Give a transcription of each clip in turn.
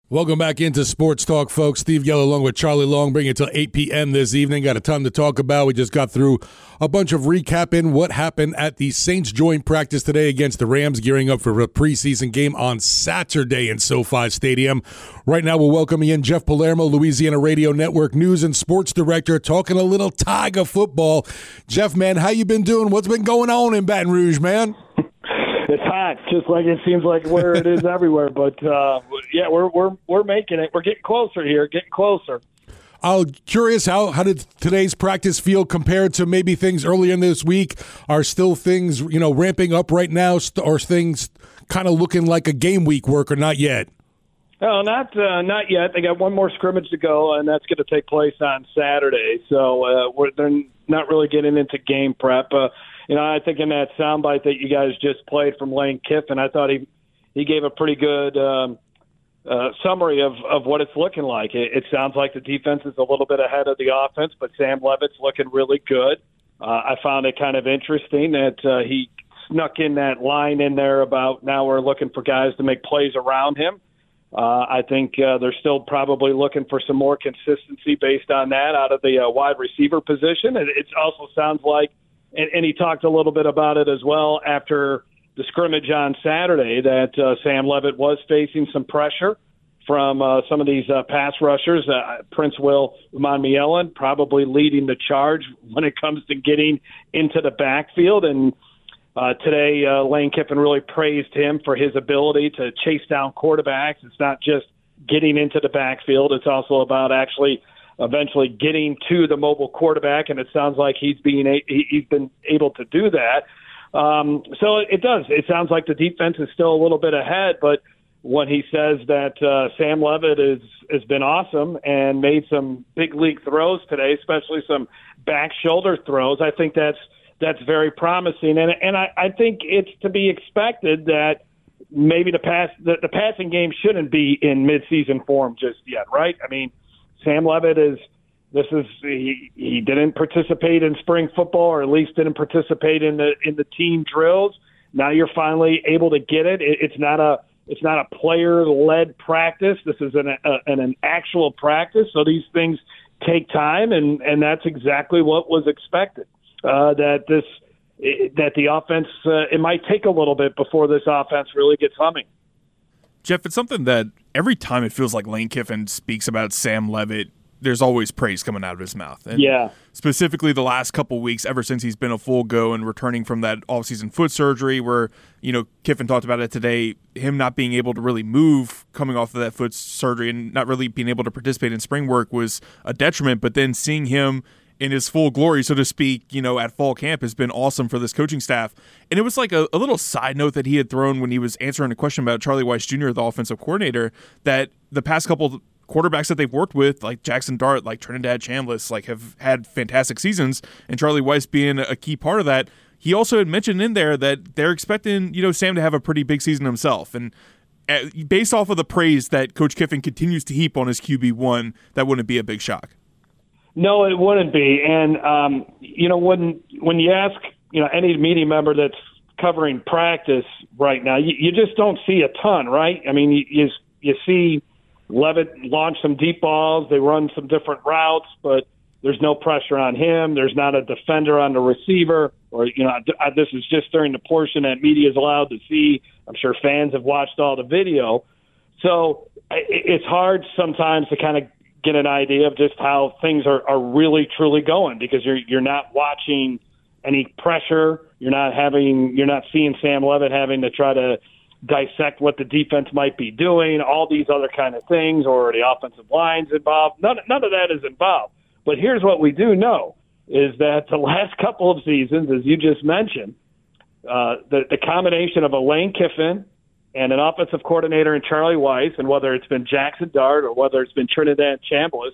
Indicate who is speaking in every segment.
Speaker 1: Welcome back into Sports Talk, folks. Steve Geller along with Charlie Long, bringing it till 8 p.m. this evening. Got a ton to talk about. We just got through a bunch of recapping what happened at the Saints joint practice today against the Rams, gearing up for a preseason game on Saturday in SoFi Stadium. Right now, we're welcoming in Jeff Palermo, Louisiana Radio Network News and Sports Director, talking a little Tiger football. Jeff, man, how you been doing? What's been going on in Baton Rouge, man?
Speaker 2: It's hot, just like it seems like where it is everywhere. But yeah, we're making it. We're getting closer here, getting closer.
Speaker 1: I'm curious, how did today's practice feel compared to maybe things earlier in this week? Are still things ramping up right now, or things kind of looking like a game week work, or not yet?
Speaker 2: No, not yet. They got one more scrimmage to go, and that's going to take place on Saturday. So they're not really getting into game prep. I think in that soundbite that you guys just played from Lane Kiffin, I thought he gave a pretty good summary of what it's looking like. It sounds like the defense is a little bit ahead of the offense, but Sam Leavitt's looking really good. I found it kind of interesting that he snuck in that line in there about now we're looking for guys to make plays around him. I think they're still probably looking for some more consistency based on that out of the wide receiver position. And it also sounds like, and he talked a little bit about it as well after the scrimmage on Saturday, that Sam Leavitt was facing some pressure from some of these pass rushers. Prince Will Umanmielen probably leading the charge when it comes to getting into the backfield. And today, Lane Kiffin really praised him for his ability to chase down quarterbacks. It's not just getting into the backfield. It's also about actually eventually getting to the mobile quarterback, and it sounds like he's been able to do that. So it does. It sounds like the defense is still a little bit ahead, but when he says that Sam Leavitt has been awesome and made some big league throws today, especially some back shoulder throws, I think that's very promising. And I think it's to be expected that maybe the passing game shouldn't be in midseason form just yet, right? I mean, Sam Leavitt he didn't participate in spring football, or at least didn't participate in the team drills. Now you're finally able to get it. It's not a player-led practice. This is an actual practice. So these things take time, and that's exactly what was expected. That the offense it might take a little bit before this offense really gets humming.
Speaker 3: Jeff, it's something that every time it feels like Lane Kiffin speaks about Sam Leavitt, there's always praise coming out of his mouth. And
Speaker 2: yeah.
Speaker 3: Specifically the last couple weeks, ever since he's been a full go and returning from that offseason foot surgery where, Kiffin talked about it today, him not being able to really move coming off of that foot surgery and not really being able to participate in spring work was a detriment. But then seeing him in his full glory, so to speak, at fall camp has been awesome for this coaching staff. And it was like a little side note that he had thrown when he was answering a question about Charlie Weis Jr., the offensive coordinator, that the past couple quarterbacks that they've worked with, like Jackson Dart, like Trinidad Chambliss, like have had fantastic seasons, and Charlie Weis being a key part of that. He also had mentioned in there that they're expecting, Sam to have a pretty big season himself. And based off of the praise that Coach Kiffin continues to heap on his QB1, that wouldn't be a big shock.
Speaker 2: No, it wouldn't be. And, when you ask, any media member that's covering practice right now, you just don't see a ton, right? I mean, you see Leavitt launch some deep balls. They run some different routes, but there's no pressure on him. There's not a defender on the receiver. Or, this is just during the portion that media is allowed to see. I'm sure fans have watched all the video. So it's hard sometimes to kind of get an idea of just how things are really truly going, because you're not watching any pressure. You're not seeing Sam Leavitt having to try to dissect what the defense might be doing, all these other kind of things, or the offensive line's involved. None of that is involved. But here's what we do know is that the last couple of seasons, as you just mentioned, the combination of a Lane Kiffin and an offensive coordinator in Charlie Weis, and whether it's been Jackson Dart or whether it's been Trinidad Chambliss,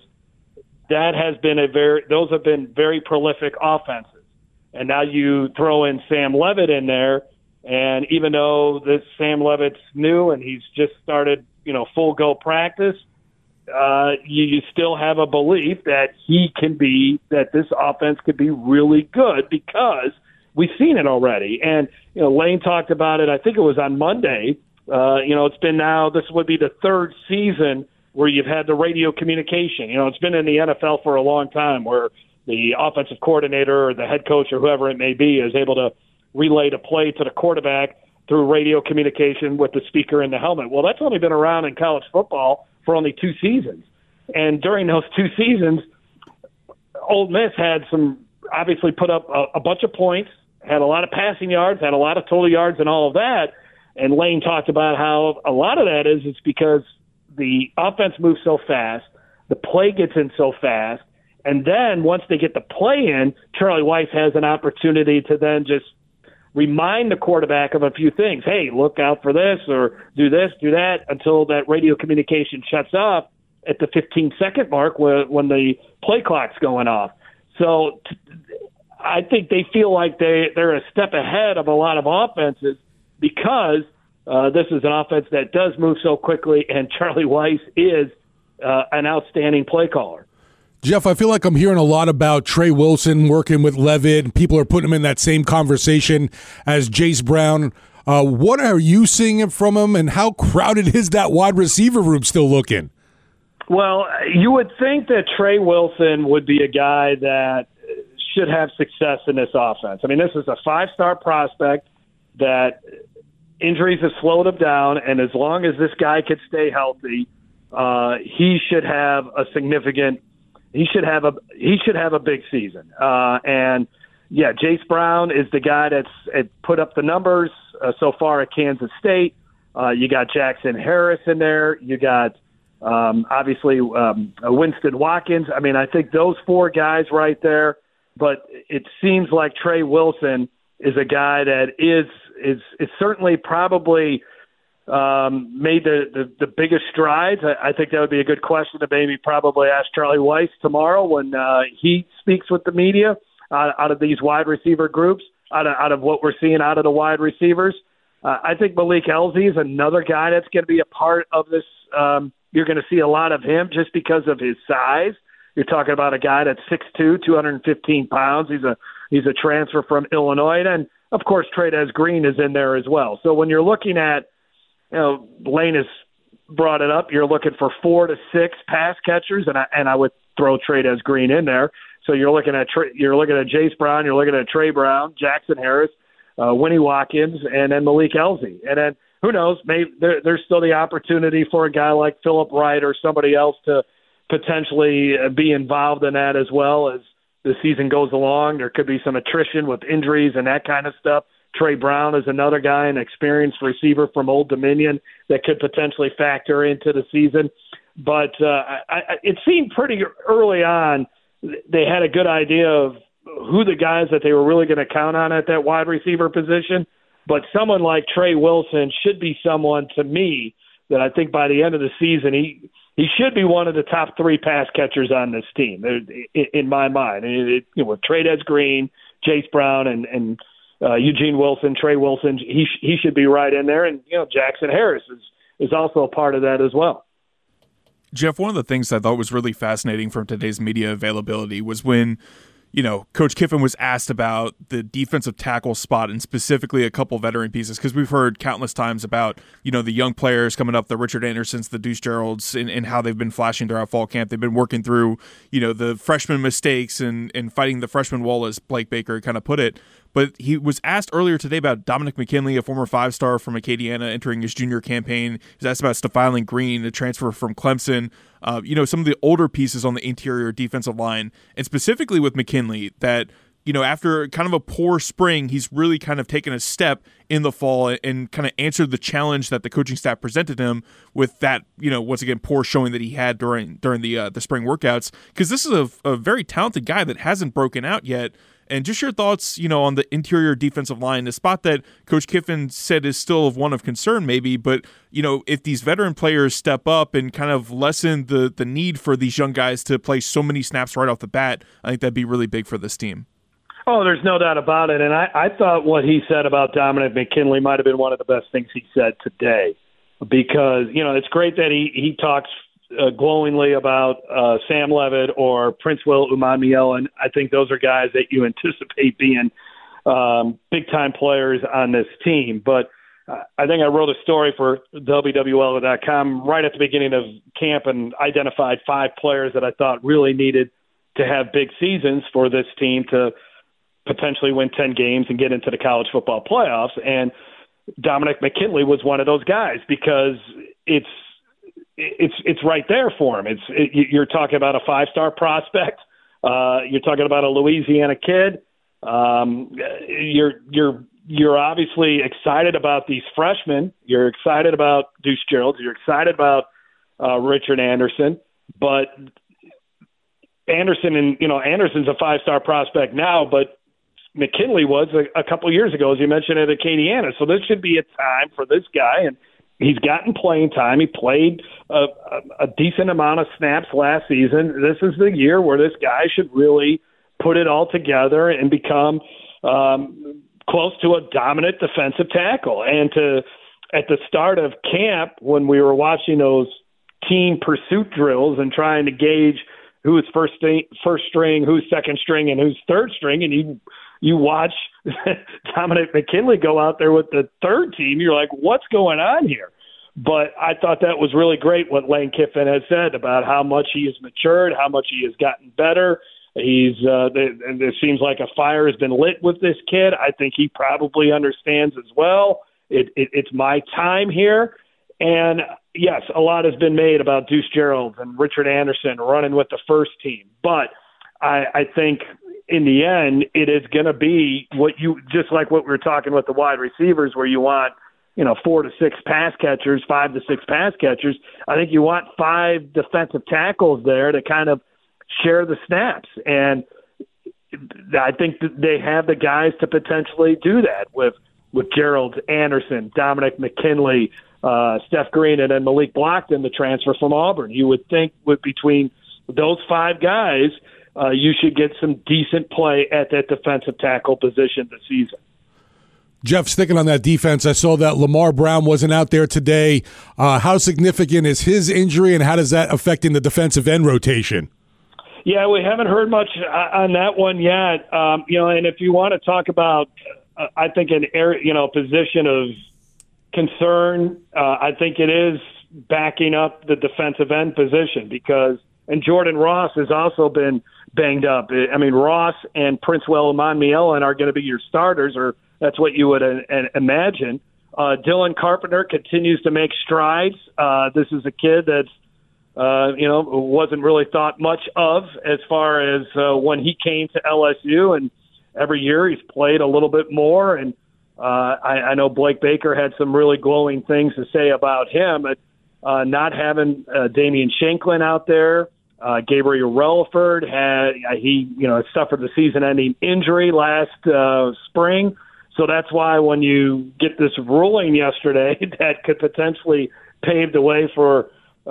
Speaker 2: those have been very prolific offenses. And now you throw in Sam Leavitt in there, and even though this Sam Leavitt's new and he's just started, full go practice, you still have a belief that that this offense could be really good, because we've seen it already. And, Lane talked about it, I think it was on Monday, It's been now, this would be the third season where you've had the radio communication. It's been in the NFL for a long time where the offensive coordinator or the head coach or whoever it may be is able to relay the play to the quarterback through radio communication with the speaker in the helmet. Well, that's only been around in college football for only 2 seasons. And during those 2 seasons, Ole Miss had obviously put up a bunch of points, had a lot of passing yards, had a lot of total yards and all of that. And Lane talked about how a lot of that is it's because the offense moves so fast, the play gets in so fast, and then once they get the play in, Charlie Weis has an opportunity to then just remind the quarterback of a few things. Hey, look out for this, or do this, do that, until that radio communication shuts off at the 15-second mark when the play clock's going off. So I think they feel like they're a step ahead of a lot of offenses because this is an offense that does move so quickly, and Charlie Weis is an outstanding play caller.
Speaker 1: Jeff, I feel like I'm hearing a lot about Trey Wilson working with Levitt. People are putting him in that same conversation as Jace Brown. What are you seeing from him, and how crowded is that wide receiver room still looking?
Speaker 2: Well, you would think that Trey Wilson would be a guy that should have success in this offense. I mean, this is a 5-star prospect that injuries have slowed him down, and as long as this guy could stay healthy, he should have a significant. He should have a big season. And yeah, Jace Brown is the guy that's put up the numbers so far at Kansas State. You got Jackson Harris in there. You got obviously Winston Watkins. I mean, I think those 4 guys right there. But it seems like Trey Wilson is a guy that is certainly probably made the biggest strides. I think that would be a good question to maybe probably ask Charlie Weis tomorrow when he speaks with the media out of these wide receiver groups, out of what we're seeing out of the wide receivers. I think Malik Elzy is another guy that's going to be a part of this. You're going to see a lot of him just because of his size. You're talking about a guy that's 6'2", 215 pounds. He's a transfer from Illinois. And, of course, Trey'Dez Green is in there as well. So when you're looking at, Lane has brought it up, you're looking for 4 to 6 pass catchers, and I would throw Trey'Dez Green in there. So you're looking at Jace Brown, you're looking at Trey Brown, Jackson Harris, Winnie Watkins, and then Malik Elzy. And then who knows, maybe there's still the opportunity for a guy like Philip Wright or somebody else to potentially be involved in that as well as the season goes along. There could be some attrition with injuries and that kind of stuff. Trey Brown is another guy, an experienced receiver from Old Dominion that could potentially factor into the season. But it seemed pretty early on they had a good idea of who the guys that they were really going to count on at that wide receiver position. But someone like Trey Wilson should be someone, to me, that I think by the end of the season he should be one of the top 3 pass catchers on this team, in my mind. With Trey'Dez Green, Jace Brown, and Eugene Wilson, Trey Wilson, he should be right in there. And, Jackson Harris is also a part of that as well.
Speaker 3: Jeff, one of the things I thought was really fascinating from today's media availability was when Coach Kiffin was asked about the defensive tackle spot and specifically a couple veteran pieces, because we've heard countless times about, the young players coming up, the Richard Andersons, the Deuce Geralds, and how they've been flashing throughout fall camp. They've been working through, the freshman mistakes and fighting the freshman wall, as Blake Baker kind of put it. But he was asked earlier today about Dominic McKinley, a former 5-star from Acadiana entering his junior campaign. He was asked about Stephylin Green, a transfer from Clemson. Some of the older pieces on the interior defensive line, and specifically with McKinley, that, after kind of a poor spring, he's really kind of taken a step in the fall and kind of answered the challenge that the coaching staff presented him with that, once again, poor showing that he had during the spring workouts. Because this is a very talented guy that hasn't broken out yet. And just your thoughts, on the interior defensive line, the spot that Coach Kiffin said is still of one of concern maybe, but, if these veteran players step up and kind of lessen the need for these young guys to play so many snaps right off the bat, I think that'd be really big for this team.
Speaker 2: Oh, there's no doubt about it. And I thought what he said about Dominic McKinley might have been one of the best things he said today, because, it's great that he talks glowingly about Sam Levitt or Prince Will Umanmielen, and I think those are guys that you anticipate being big-time players on this team. But I think I wrote a story for WWL.com right at the beginning of camp and identified 5 players that I thought really needed to have big seasons for this team to potentially win 10 games and get into the college football playoffs. And Dominic McKinley was one of those guys because it's right there for him. You're talking about a 5-star prospect. You're talking about a Louisiana kid. You're obviously excited about these freshmen. You're excited about Deuce Gerald. You're excited about Richard Anderson. But Anderson's a 5-star prospect now, but McKinley was a couple years ago, as you mentioned, at Acadiana. So this should be a time for this guy, and he's gotten playing time. He played a decent amount of snaps last season. This is the year where this guy should really put it all together and become close to a dominant defensive tackle. And at the start of camp, when we were watching those team pursuit drills and trying to gauge who's first string, who's second string, and who's third string, and you watch Dominic McKinley go out there with the third team, you're like, what's going on here? But I thought that was really great what Lane Kiffin has said about how much he has matured, how much he has gotten better. It seems like a fire has been lit with this kid. I think he probably understands as well. It's my time here. And yes, a lot has been made about Deuce Gerald and Richard Anderson running with the first team. But I think in the end, it is going to be just like what we were talking with the wide receivers, where you want, 4 to 6 pass catchers, 5 to 6 pass catchers. I think you want 5 defensive tackles there to kind of share the snaps. And I think that they have the guys to potentially do that with Gerald Anderson, Dominic McKinley, Steph Green, and then Malik Blockton, the transfer from Auburn. You would think between those 5 guys, you should get some decent play at that defensive tackle position this season.
Speaker 1: Jeff, sticking on that defense, I saw that Lamar Brown wasn't out there today. How significant is his injury, and how does that affect in the defensive end rotation?
Speaker 2: Yeah, we haven't heard much on that one yet. And if you want to talk about, I think an area, position of concern, I think it is backing up the defensive end position and Jordan Ross has also been banged up. I mean, Ross and Princewell Monmielen are going to be your starters, or that's what you would imagine. Dylan Carpenter continues to make strides. This is a kid that's, wasn't really thought much of as far as when he came to LSU, and every year he's played a little bit more. And I know Blake Baker had some really glowing things to say about him, but not having Damian Shanklin out there. Gabriel Relaford suffered the season-ending injury last spring. So that's why when you get this ruling yesterday that could potentially pave the way for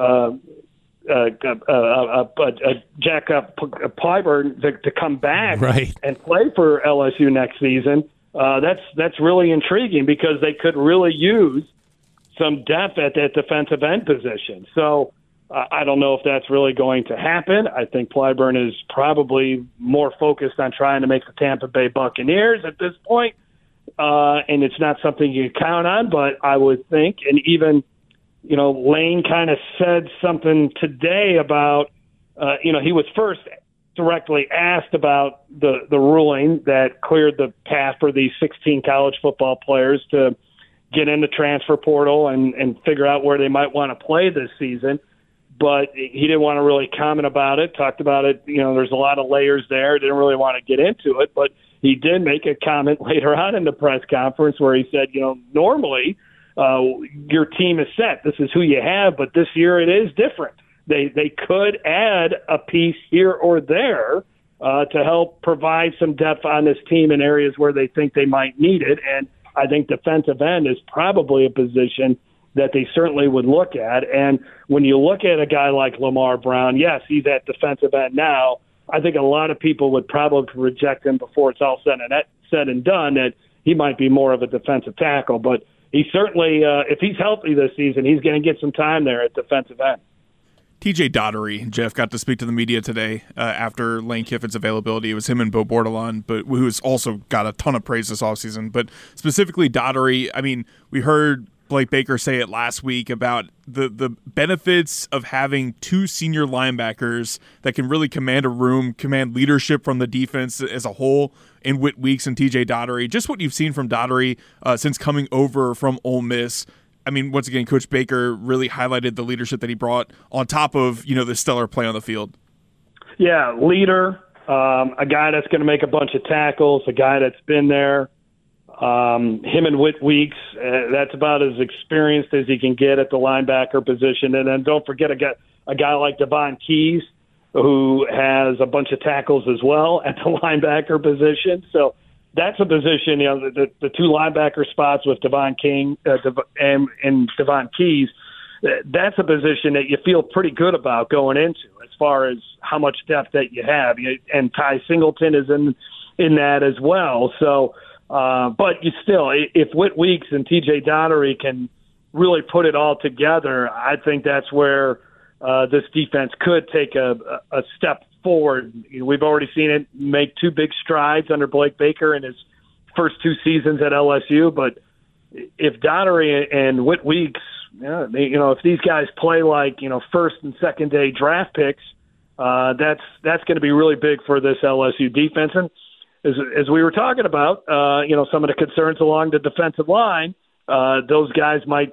Speaker 2: Jack Clyburn to come back and play for LSU next season, that's really intriguing because they could really use some depth at that defensive end position. So I don't know if that's really going to happen. I think Clyburn is probably more focused on trying to make the Tampa Bay Buccaneers at this point. And it's not something you count on, but I would think, and even, Lane kind of said something today about, he was first directly asked about the ruling that cleared the path for these 16 college football players to get in the transfer portal and figure out where they might want to play this season. But he didn't want to really comment about it, talked about it. There's a lot of layers there. Didn't really want to get into it, but he did make a comment later on in the press conference where he said, normally your team is set. This is who you have, but this year it is different. They could add a piece here or there to help provide some depth on this team in areas where they think they might need it. And I think defensive end is probably a position that they certainly would look at. And when you look at a guy like Lamar Brown, yes, he's at defensive end now. I think a lot of people would probably reject him before it's all said and done, that he might be more of a defensive tackle. But he certainly, if he's healthy this season, he's going to get some time there at defensive end.
Speaker 3: TJ Daugherty, Jeff, got to speak to the media today after Lane Kiffin's availability. It was him and Bo Bordelon, but who's also got a ton of praise this offseason. But specifically Daugherty, I mean, we heard Blake Baker say it last week about the benefits of having two senior linebackers that can really command a room, command leadership from the defense as a whole in Whit Weeks and TJ Daugherty. Just what you've seen from Daugherty since coming over from Ole Miss. I mean, once again, Coach Baker really highlighted the leadership that he brought on top of, the stellar play on the field.
Speaker 2: Yeah, leader, a guy that's going to make a bunch of tackles, a guy that's been there. Him and Whit Weeks, that's about as experienced as he can get at the linebacker position. And then don't forget a guy like Devon Keys, who has a bunch of tackles as well at the linebacker position. So that's a position, the two linebacker spots with Devon King and Devon Keys, that's a position that you feel pretty good about going into as far as how much depth that you have. And Ty Singleton is in that as well. So, but you still, if Whit Weeks and TJ Daugherty can really put it all together, I think that's where this defense could take a step forward. We've already seen it make two big strides under Blake Baker in his first two seasons at LSU. But if Daugherty and Whit Weeks, if these guys play like first and second day draft picks, that's going to be really big for this LSU defense. And as we were talking about, some of the concerns along the defensive line, those guys might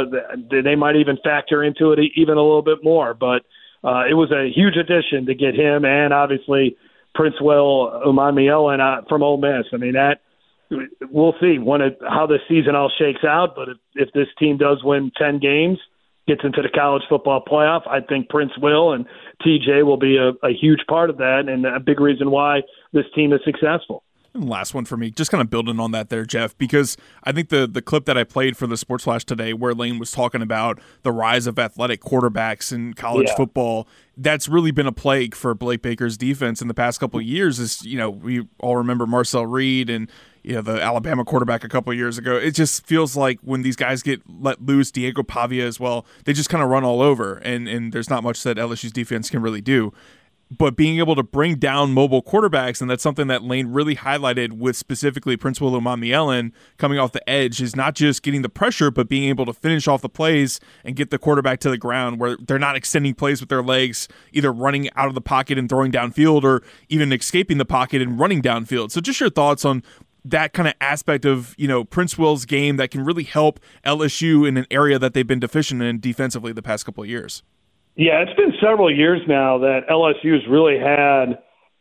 Speaker 2: even factor into it even a little bit more. But it was a huge addition to get him and obviously Prince Will Umanmielen from Ole Miss. I mean, that we'll see how this season all shakes out. But if this team does win 10 games, gets into the college football playoff, I think Prince Will and TJ will be a huge part of that and a big reason why this team is successful.
Speaker 3: And last one for me, just kind of building on that there, Jeff, because I think the clip that I played for the Sports Flash today where Lane was talking about the rise of athletic quarterbacks in college football, that's really been a plague for Blake Baker's defense in the past couple of years. We all remember Marcel Reed and the Alabama quarterback a couple of years ago. It just feels like when these guys get let loose, Diego Pavia as well, they just kind of run all over, and there's not much that LSU's defense can really do. But being able to bring down mobile quarterbacks, and that's something that Lane really highlighted with specifically Prince Will Umanmielen coming off the edge, is not just getting the pressure, but being able to finish off the plays and get the quarterback to the ground where they're not extending plays with their legs, either running out of the pocket and throwing downfield or even escaping the pocket and running downfield. So just your thoughts on that kind of aspect of, Prince Will's game that can really help LSU in an area that they've been deficient in defensively the past couple of years.
Speaker 2: Yeah, it's been several years now that LSU's really had,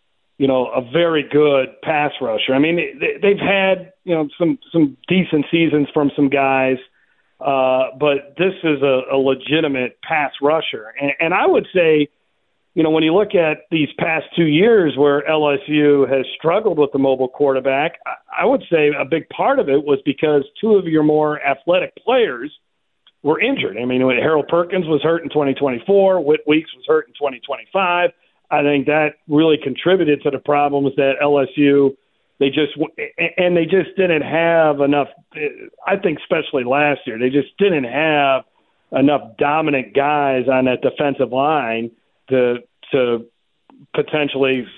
Speaker 2: a very good pass rusher. I mean, they've had, some decent seasons from some guys, but this is a legitimate pass rusher. And I would say, when you look at these past 2 years where LSU has struggled with the mobile quarterback, I would say a big part of it was because two of your more athletic players were injured. I mean, when Harold Perkins was hurt in 2024, Whit Weeks was hurt in 2025. I think that really contributed to the problems that LSU, they just didn't have enough. I think especially last year, they just didn't have enough dominant guys on that defensive line to potentially,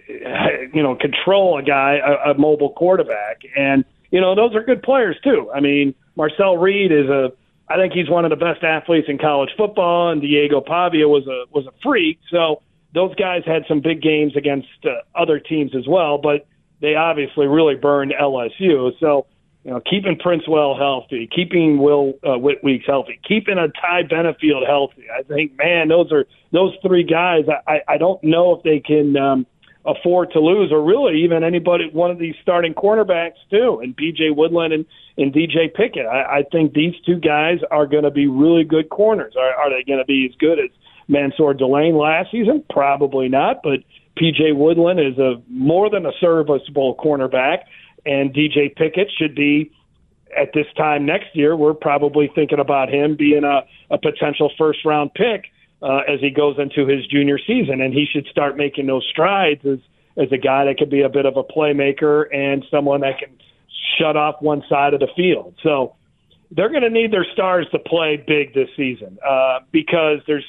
Speaker 2: control a mobile quarterback. And, those are good players too. I mean, Marcel Reed I think he's one of the best athletes in college football, and Diego Pavia was a freak. So those guys had some big games against other teams as well, but they obviously really burned LSU. So, keeping Prince Will healthy, keeping Whit Weeks healthy, keeping a Ty Benefield healthy. I think, man, those three guys. I don't know if they can afford to lose, or really even one of these starting cornerbacks too, and B.J. Woodland and D.J. Pickett. I think these two guys are going to be really good corners. Are they going to be as good as Mansour Delane last season? Probably not, but P.J. Woodland is more than a serviceable cornerback, and D.J. Pickett should be, at this time next year, we're probably thinking about him being a potential first-round pick as he goes into his junior season, and he should start making those strides as a guy that could be a bit of a playmaker and someone that can shut off one side of the field. So they're going to need their stars to play big this season because there's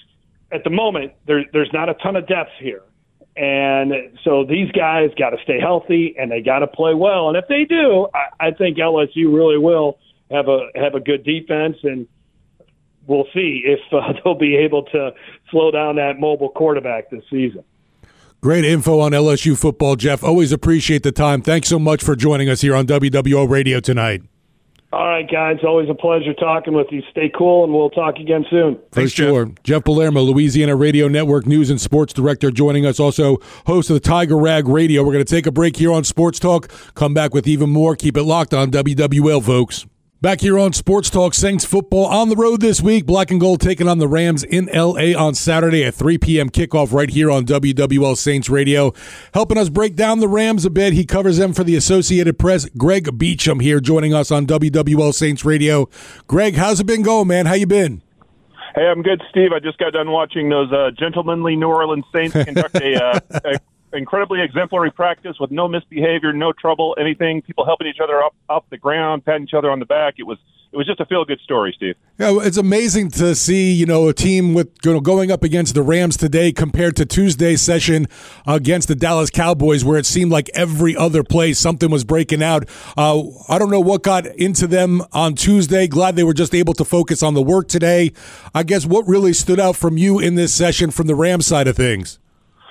Speaker 2: at the moment, there's not a ton of depth here. And so these guys got to stay healthy and they got to play well. And if they do, I think LSU really will have a good defense, and we'll see if they'll be able to slow down that mobile quarterback this season.
Speaker 1: Great info on LSU football, Jeff. Always appreciate the time. Thanks so much for joining us here on WWO Radio tonight.
Speaker 2: All right, guys. Always a pleasure talking with you. Stay cool, and we'll talk again soon.
Speaker 1: For sure. Jeff Palermo, Louisiana Radio Network News and Sports Director, joining us. Also, host of the Tiger Rag Radio. We're going to take a break here on Sports Talk. Come back with even more. Keep it locked on WWL, folks. Back here on Sports Talk, Saints football on the road this week. Black and Gold taking on the Rams in L.A. on Saturday at 3 p.m. kickoff right here on WWL Saints Radio. Helping us break down the Rams a bit, he covers them for the Associated Press. Greg Beecham here joining us on WWL Saints Radio. Greg, how's it been going, man? How you been?
Speaker 4: Hey, I'm good, Steve. I just got done watching those gentlemanly New Orleans Saints conduct a incredibly exemplary practice with no misbehavior, no trouble, anything. People helping each other up the ground, patting each other on the back. It was just a feel-good story, Steve.
Speaker 1: Yeah, it's amazing to see, a team with going up against the Rams today compared to Tuesday's session against the Dallas Cowboys, where it seemed like every other play something was breaking out. I don't know what got into them on Tuesday. Glad they were just able to focus on the work today. I guess what really stood out from you in this session from the Rams side of things?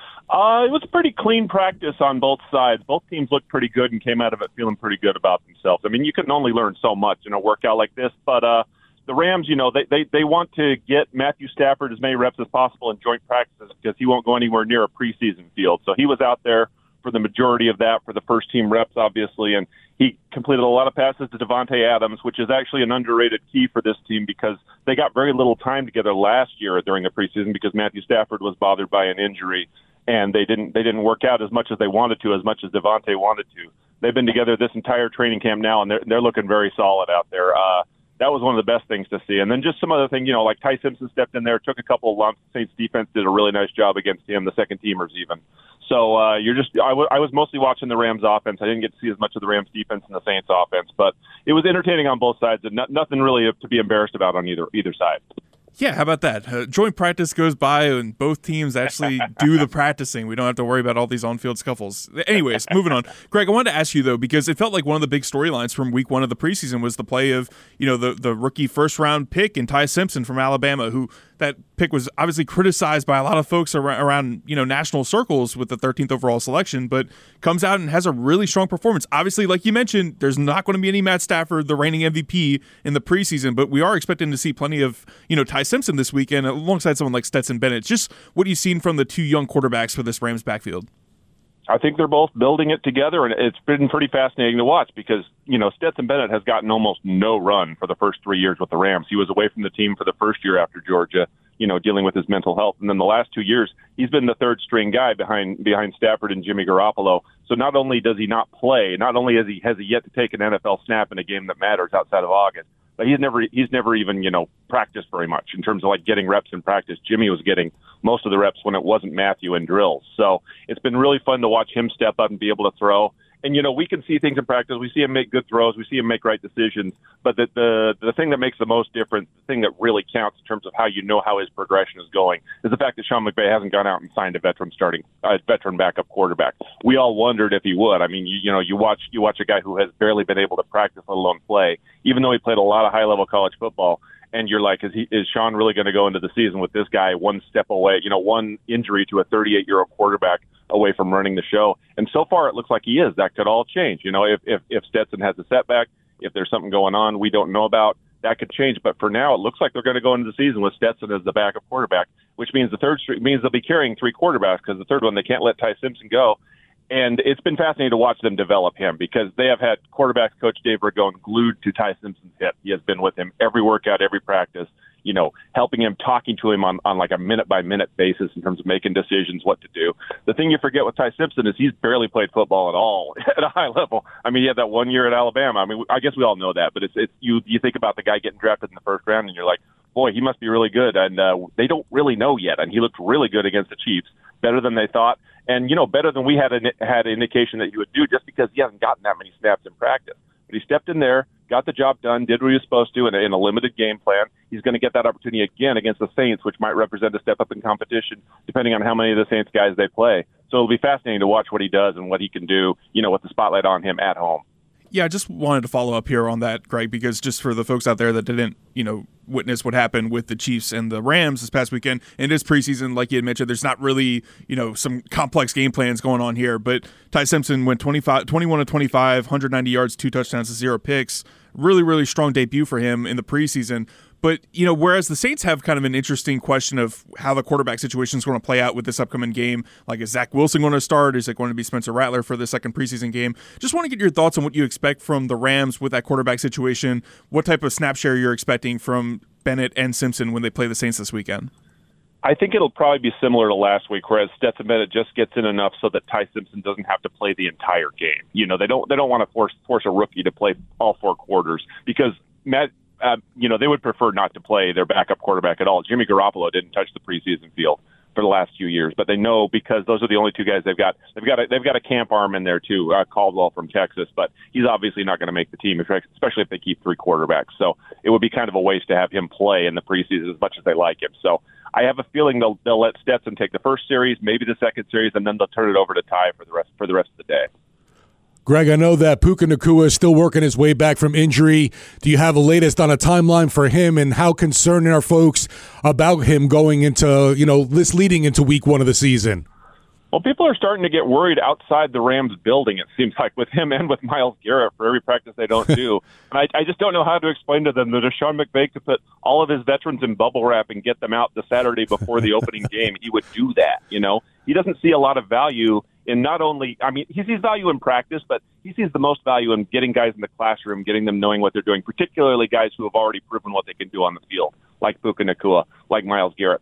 Speaker 4: It was a pretty clean practice on both sides. Both teams looked pretty good and came out of it feeling pretty good about themselves. I mean, you can only learn so much in a workout like this, but the Rams, they want to get Matthew Stafford as many reps as possible in joint practices because he won't go anywhere near a preseason field. So he was out there for the majority of that for the first team reps, obviously, and he completed a lot of passes to Devontae Adams, which is actually an underrated key for this team because they got very little time together last year during the preseason because Matthew Stafford was bothered by an injury. And they didn't work out as much as they wanted to, as much as Devontae wanted to. They've been together this entire training camp now, and they're looking very solid out there. That was one of the best things to see. And then just some other thing, like Ty Simpson stepped in there, took a couple of lumps. Saints defense did a really nice job against him, the second teamers even. So I was mostly watching the Rams offense. I didn't get to see as much of the Rams defense and the Saints offense, but it was entertaining on both sides, and nothing really to be embarrassed about on either side.
Speaker 3: Yeah, how about that? Joint practice goes by and both teams actually do the practicing. We don't have to worry about all these on-field scuffles. Anyways, moving on. Greg, I wanted to ask you, though, because it felt like one of the big storylines from week one of the preseason was the play of, the rookie first-round pick and Ty Simpson from Alabama, who that pick was obviously criticized by a lot of folks around national circles with the 13th overall selection, but comes out and has a really strong performance. Obviously, like you mentioned, there's not going to be any Matt Stafford, the reigning MVP, in the preseason, but we are expecting to see plenty of, Ty Simpson this weekend alongside someone like Stetson Bennett. Just what you've seen from the two young quarterbacks for this Rams backfield.
Speaker 4: I think they're both building it together, and it's been pretty fascinating to watch because, Stetson Bennett has gotten almost no run for the first 3 years with the Rams. He was away from the team for the first year after Georgia, dealing with his mental health. And then the last 2 years, he's been the third-string guy behind Stafford and Jimmy Garoppolo. So not only does he not play, not only has he yet to take an NFL snap in a game that matters outside of August, but he's never even, practiced very much in terms of like getting reps in practice. Jimmy was getting most of the reps when it wasn't Matthew in drills. So it's been really fun to watch him step up and be able to throw. And, we can see things in practice. We see him make good throws. We see him make right decisions. But the thing that makes the most difference, the thing that really counts in terms of how how his progression is going, is the fact that Sean McVay hasn't gone out and signed a veteran backup quarterback. We all wondered if he would. I mean, you watch a guy who has barely been able to practice, let alone play, even though he played a lot of high-level college football. And you're like, is Sean really going to go into the season with this guy one step away, one injury to a 38-year-old quarterback away from running the show? And so far, it looks like he is. That could all change. If Stetson has a setback, if there's something going on we don't know about, that could change. But for now, it looks like they're going to go into the season with Stetson as the backup quarterback, which means means they'll be carrying three quarterbacks because the third one, they can't let Ty Simpson go. And it's been fascinating to watch them develop him because they have had quarterbacks coach Dave Ragone glued to Ty Simpson's hip. He has been with him every workout, every practice, helping him, talking to him on like a minute-by-minute basis in terms of making decisions, what to do. The thing you forget with Ty Simpson is he's barely played football at all at a high level. I mean, he had that 1 year at Alabama. I mean, I guess we all know that, but it's you think about the guy getting drafted in the first round and you're like, boy, he must be really good. And they don't really know yet. And he looked really good against the Chiefs, better than they thought. And, better than we had indication that he would do just because he hasn't gotten that many snaps in practice. But he stepped in there, got the job done, did what he was supposed to in a limited game plan. He's going to get that opportunity again against the Saints, which might represent a step up in competition, depending on how many of the Saints guys they play. So it'll be fascinating to watch what he does and what he can do, with the spotlight on him at home.
Speaker 3: Yeah, I just wanted to follow up here on that, Greg, because just for the folks out there that didn't, witness what happened with the Chiefs and the Rams this past weekend, and it is preseason, like you had mentioned, there's not really, some complex game plans going on here, but Ty Simpson went 21 of 25, 190 yards, 2 touchdowns, 0 picks. Really, really strong debut for him in the preseason. But, whereas the Saints have kind of an interesting question of how the quarterback situation is going to play out with this upcoming game, like is Zach Wilson going to start? Is it going to be Spencer Rattler for the second preseason game? Just want to get your thoughts on what you expect from the Rams with that quarterback situation, what type of snap share you're expecting from Bennett and Simpson when they play the Saints this weekend.
Speaker 4: I think it'll probably be similar to last week, whereas Stetson Bennett just gets in enough so that Ty Simpson doesn't have to play the entire game. They don't want to force a rookie to play all 4 quarters because they would prefer not to play their backup quarterback at all. Jimmy Garoppolo didn't touch the preseason field for the last few years, but they know because those are the only 2 guys they've got. They've got a camp arm in there too, Caldwell from Texas, but he's obviously not going to make the team, especially if they keep 3 quarterbacks. So it would be kind of a waste to have him play in the preseason as much as they like him. So I have a feeling they'll let Stetson take the first series, maybe the second series, and then they'll turn it over to Ty for the rest of the day.
Speaker 1: Greg, I know that Puka Nacua is still working his way back from injury. Do you have the latest on a timeline for him, and how concerned are folks about him going into, this leading into week 1 of the season?
Speaker 4: Well, people are starting to get worried outside the Rams building, it seems like, with him and with Myles Garrett for every practice they don't do. And I just don't know how to explain to them that if Sean McVay could put all of his veterans in bubble wrap and get them out the Saturday before the opening game, he would do that, He doesn't see a lot of value in he sees value in practice, but he sees the most value in getting guys in the classroom, getting them knowing what they're doing, particularly guys who have already proven what they can do on the field, like Puka Nacua, like Myles Garrett.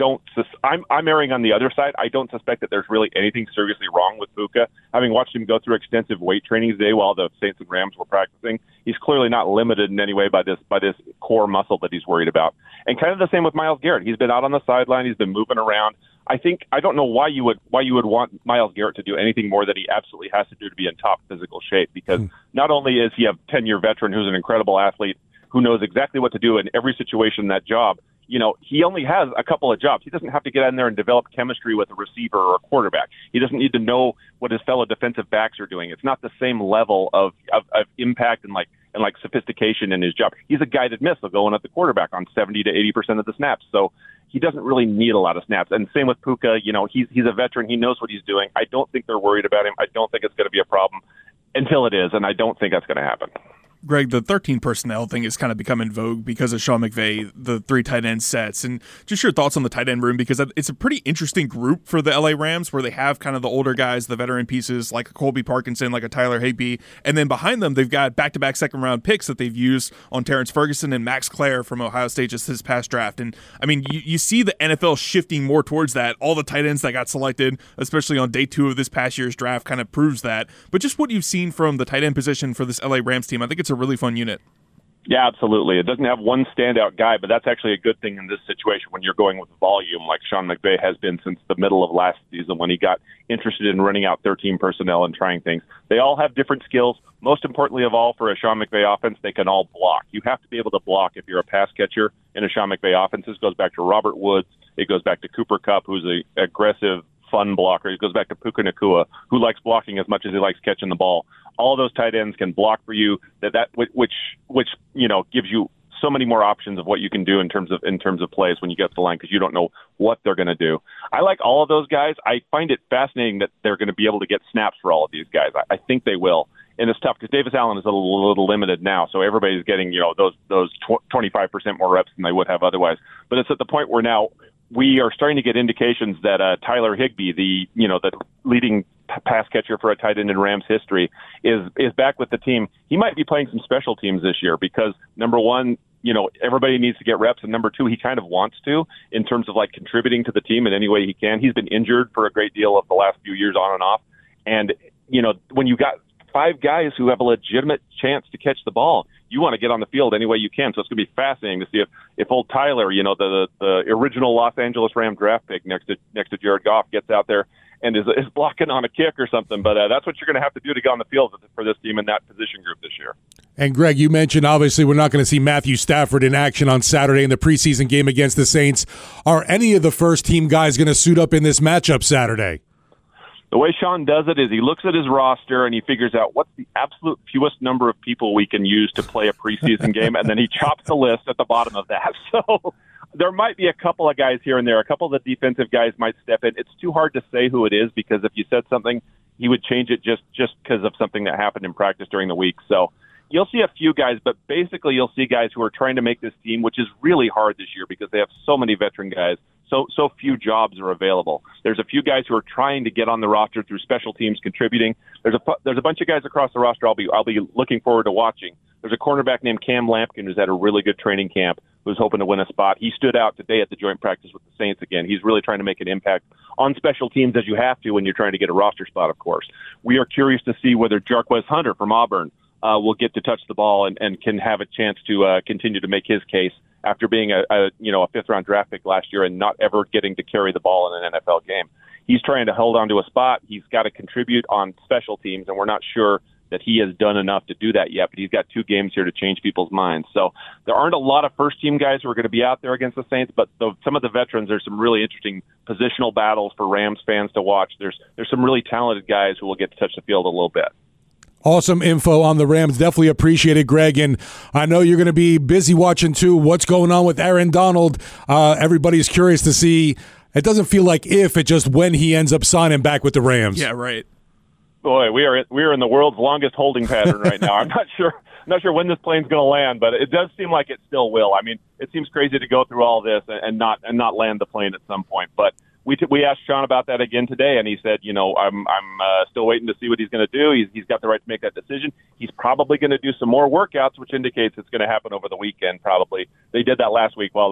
Speaker 4: I'm erring on the other side. I don't suspect that there's really anything seriously wrong with Puka. Having watched him go through extensive weight training today while the Saints and Rams were practicing, he's clearly not limited in any way by this core muscle that he's worried about. And kind of the same with Myles Garrett. He's been out on the sideline. He's been moving around. I don't know why you would want Myles Garrett to do anything more than he absolutely has to do to be in top physical shape, because not only is he a 10-year veteran who's an incredible athlete who knows exactly what to do in every situation in that job, he only has a couple of jobs. He doesn't have to get in there and develop chemistry with a receiver or a quarterback. He doesn't need to know what his fellow defensive backs are doing. It's not the same level of impact and sophistication in his job. He's a guided missile going at the quarterback on 70 to 80% of the snaps. So he doesn't really need a lot of snaps. And same with Puka. He's a veteran. He knows what he's doing. I don't think they're worried about him. I don't think it's going to be a problem until it is, and I don't think that's going to happen.
Speaker 3: Greg, the 13 personnel thing has kind of become in vogue because of Sean McVay, the 3 tight end sets. And just your thoughts on the tight end room, because it's a pretty interesting group for the LA Rams where they have kind of the older guys, the veteran pieces like a Colby Parkinson, like a Tyler Higbee. And then behind them, they've got back-to-back second-round picks that they've used on Terrence Ferguson and Max Clare from Ohio State just this past draft. And, you see the NFL shifting more towards that. All the tight ends that got selected, especially on day 2 of this past year's draft, kind of proves that. But just what you've seen from the tight end position for this LA Rams team, I think it's a really fun unit.
Speaker 4: Yeah, absolutely. It doesn't have one standout guy, but that's actually a good thing in this situation when you're going with volume like Sean McVay has been since the middle of last season when he got interested in running out 13 personnel and trying things. They all have different skills. Most importantly of all, for a Sean McVay offense, they can all block. You have to be able to block if you're a pass catcher in a Sean McVay offense. This goes back to Robert Woods. It goes back to Cooper Kupp, who's an aggressive, fun blocker. It goes back to Puka Nacua, who likes blocking as much as he likes catching the ball. All of those tight ends can block for you, which gives you so many more options of what you can do in terms of plays when you get to the line, because you don't know what they're going to do. I like all of those guys. I find it fascinating that they're going to be able to get snaps for all of these guys. I think they will. And it's tough because Davis Allen is a little limited now, so everybody's getting those 25% more reps than they would have otherwise. But it's at the point where now we are starting to get indications that Tyler Higbee, the leading pass catcher for a tight end in Rams history, is back with the team. He might be playing some special teams this year because, number one, everybody needs to get reps, and number two, he kind of wants to in terms of contributing to the team in any way he can. He's been injured for a great deal of the last few years on and off. And, when you got 5 guys who have a legitimate chance to catch the ball, you want to get on the field any way you can. So it's going to be fascinating to see if old Tyler, the original Los Angeles Ram draft pick next to Jared Goff, gets out there and is blocking on a kick or something. But that's what you're going to have to do to get on the field for this team in that position group this year.
Speaker 1: And Greg, you mentioned obviously we're not going to see Matthew Stafford in action on Saturday in the preseason game against the Saints. Are any of the first-team guys going to suit up in this matchup Saturday?
Speaker 4: The way Sean does it is he looks at his roster and he figures out what's the absolute fewest number of people we can use to play a preseason game, and then he chops the list at the bottom of that. So there might be a couple of guys here and there. A couple of the defensive guys might step in. It's too hard to say who it is because if you said something, he would change it just because of something that happened in practice during the week. So you'll see a few guys, but basically you'll see guys who are trying to make this team, which is really hard this year because they have so many veteran guys. So few jobs are available. There's a few guys who are trying to get on the roster through special teams contributing. There's a bunch of guys across the roster I'll be looking forward to watching. There's a cornerback named Cam Lampkin who's had a really good training camp who's hoping to win a spot. He stood out today at the joint practice with the Saints again. He's really trying to make an impact on special teams as you have to when you're trying to get a roster spot, of course. We are curious to see whether Jarquez Hunter from Auburn will get to touch the ball and can have a chance to continue to make his case after being a fifth-round draft pick last year and not ever getting to carry the ball in an NFL game. He's trying to hold on to a spot. He's got to contribute on special teams, and we're not sure that he has done enough to do that yet, but he's got 2 games here to change people's minds. So there aren't a lot of first-team guys who are going to be out there against the Saints, but some of the veterans, there's some really interesting positional battles for Rams fans to watch. There's some really talented guys who will get to touch the field a little bit.
Speaker 1: Awesome info on the Rams. Definitely appreciate it, Greg. And I know you're going to be busy watching, too, what's going on with Aaron Donald. Everybody's curious to see. It doesn't feel like if, it's just when he ends up signing back with the Rams.
Speaker 3: Yeah, right.
Speaker 4: Boy, we are in the world's longest holding pattern right now. I'm not sure when this plane's going to land, but it does seem like it still will. I mean, it seems crazy to go through all this and not land the plane at some point. But we asked Sean about that again today, and he said, I'm still waiting to see what he's going to do. He's got the right to make that decision. He's probably going to do some more workouts, which indicates it's going to happen over the weekend. Probably they did that last week while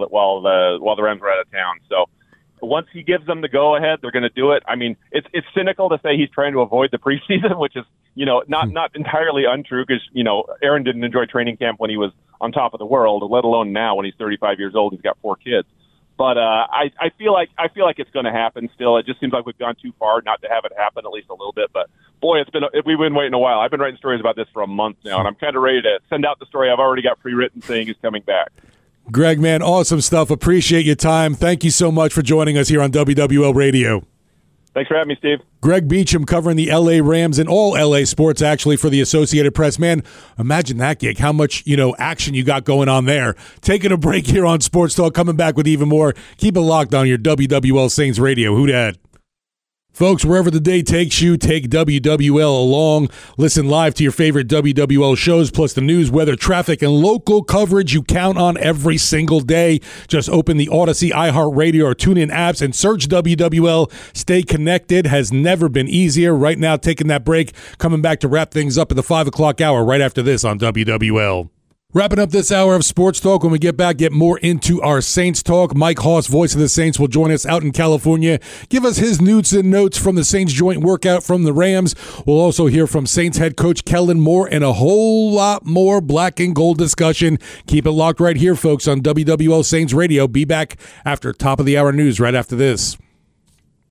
Speaker 4: the Rams were out of town. So once he gives them the go ahead, they're going to do it. I mean, it's cynical to say he's trying to avoid the preseason, which is not entirely untrue because Aaron didn't enjoy training camp when he was on top of the world, let alone now when he's 35 years old and he's got 4 kids. But I feel like it's going to happen still. It just seems like we've gone too far not to have it happen at least a little bit. But boy, we've been waiting a while. I've been writing stories about this for a month now, and I'm kind of ready to send out the story I've already got pre-written saying he's coming back.
Speaker 1: Greg, man, awesome stuff. Appreciate your time. Thank you so much for joining us here on WWL Radio.
Speaker 4: Thanks for having me, Steve.
Speaker 1: Greg Beacham covering the L.A. Rams and all L.A. sports, actually, for the Associated Press. Man, imagine that gig, how much, action you got going on there. Taking a break here on Sports Talk, coming back with even more. Keep it locked on your WWL Saints Radio. Who dat? Folks, wherever the day takes you, take WWL along. Listen live to your favorite WWL shows, plus the news, weather, traffic, and local coverage you count on every single day. Just open the Odyssey, iHeartRadio, or TuneIn apps and search WWL. Stay connected has never been easier. Right now, taking that break, coming back to wrap things up at the 5 o'clock hour right after this on WWL. Wrapping up this hour of Sports Talk. When we get back, get more into our Saints talk. Mike Hoss, voice of the Saints, will join us out in California. Give us his news and notes from the Saints joint workout from the Rams. We'll also hear from Saints head coach Kellen Moore and a whole lot more black and gold discussion. Keep it locked right here, folks, on WWL Saints Radio. Be back after top of the hour news right after this.